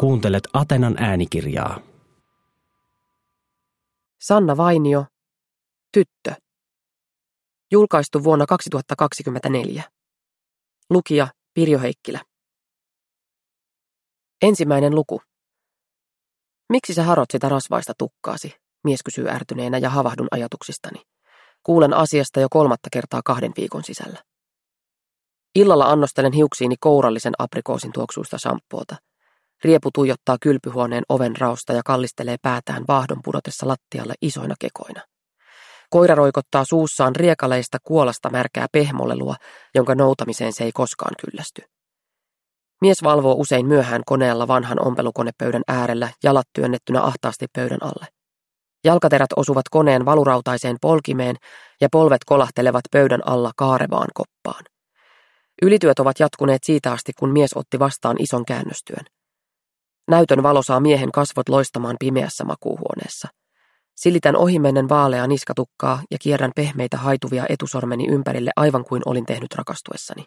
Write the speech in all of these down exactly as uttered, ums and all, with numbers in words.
Kuuntelet Atenan äänikirjaa. Sanna Vainio, Tyttö. Julkaistu vuonna kaksituhattakaksikymmentäneljä. Lukija Pirjo Heikkilä. Ensimmäinen luku. Miksi sä harot sitä rasvaista tukkaasi? Mies kysyy ärtyneenä ja havahdun ajatuksistani. Kuulen asiasta jo kolmatta kertaa kahden viikon sisällä. Illalla annostelen hiuksiini kourallisen aprikoosin tuoksuista shampoota. Riepu tuijottaa kylpyhuoneen oven raosta ja kallistelee päätään vaahdon pudotessa lattialle isoina kekoina. Koira roikottaa suussaan riekaleista kuolasta märkää pehmolelua, jonka noutamiseen se ei koskaan kyllästy. Mies valvoo usein myöhään koneella vanhan ompelukonepöydän äärellä, jalat työnnettynä ahtaasti pöydän alle. Jalkaterät osuvat koneen valurautaiseen polkimeen ja polvet kolahtelevat pöydän alla kaarevaan koppaan. Ylityöt ovat jatkuneet siitä asti, kun mies otti vastaan ison käännöstyön. Näytön valo saa miehen kasvot loistamaan pimeässä makuuhuoneessa. Silitän ohimennen vaaleaa niskatukkaa ja kierrän pehmeitä haituvia etusormeni ympärille aivan kuin olin tehnyt rakastuessani.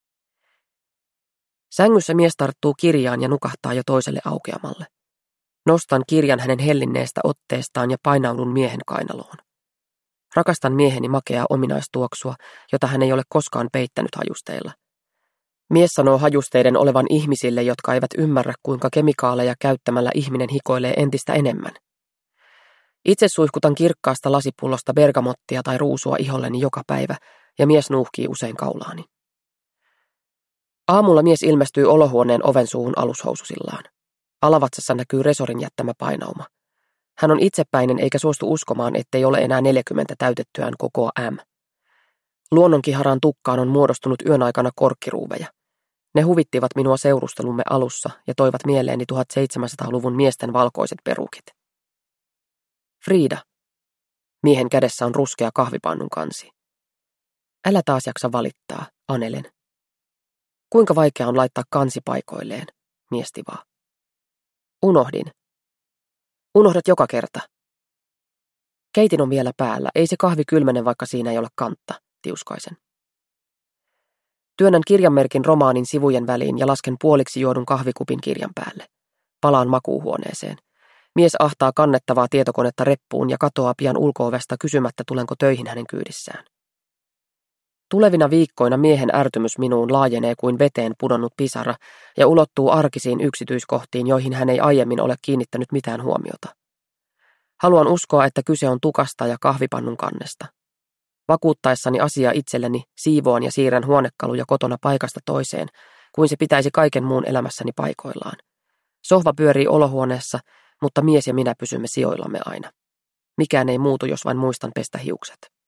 Sängyssä mies tarttuu kirjaan ja nukahtaa jo toiselle aukeamalle. Nostan kirjan hänen hellinneestä otteestaan ja painaudun miehen kainaloon. Rakastan mieheni makeaa ominaistuoksua, jota hän ei ole koskaan peittänyt hajusteilla. Mies sanoo hajusteiden olevan ihmisille, jotka eivät ymmärrä, kuinka kemikaaleja käyttämällä ihminen hikoilee entistä enemmän. Itse suihkutan kirkkaasta lasipullosta bergamottia tai ruusua iholleni joka päivä, ja mies nuuhkii usein kaulaani. Aamulla mies ilmestyy olohuoneen oven suuhun alushoususillaan. Alavatsassa näkyy resorin jättämä painauma. Hän on itsepäinen eikä suostu uskomaan, ettei ole enää neljäkymmentä täytettyään kokoa M. Luonnonkiharaan tukkaan on muodostunut yön aikana korkkiruuveja. Ne huvittivat minua seurustelumme alussa ja toivat mieleeni tuhatseitsemänsataaluvun miesten valkoiset perukit. Frida. Miehen kädessä on ruskea kahvipannun kansi. Älä taas jaksa valittaa, anelen. Kuinka vaikea on laittaa kansi paikoilleen, mies tivaa. Unohdin. Unohdat joka kerta. Keitin on vielä päällä, ei se kahvi kylmene, vaikka siinä ei ole kantta, tiuskaisen. Työnnän kirjanmerkin romaanin sivujen väliin ja lasken puoliksi juodun kahvikupin kirjan päälle. Palaan makuuhuoneeseen. Mies ahtaa kannettavaa tietokonetta reppuun ja katoaa pian ulko-ovesta kysymättä, tulenko töihin hänen kyydissään. Tulevina viikkoina miehen ärtymys minuun laajenee kuin veteen pudonnut pisara ja ulottuu arkisiin yksityiskohtiin, joihin hän ei aiemmin ole kiinnittänyt mitään huomiota. Haluan uskoa, että kyse on tukasta ja kahvipannun kannesta. Vakuuttaessani asia itselleni siivoan ja siirrän huonekaluja kotona paikasta toiseen, kuin se pitäisi kaiken muun elämässäni paikoillaan. Sohva pyörii olohuoneessa, mutta mies ja minä pysymme sijoillamme aina. Mikään ei muutu, jos vain muistan pestä hiukset.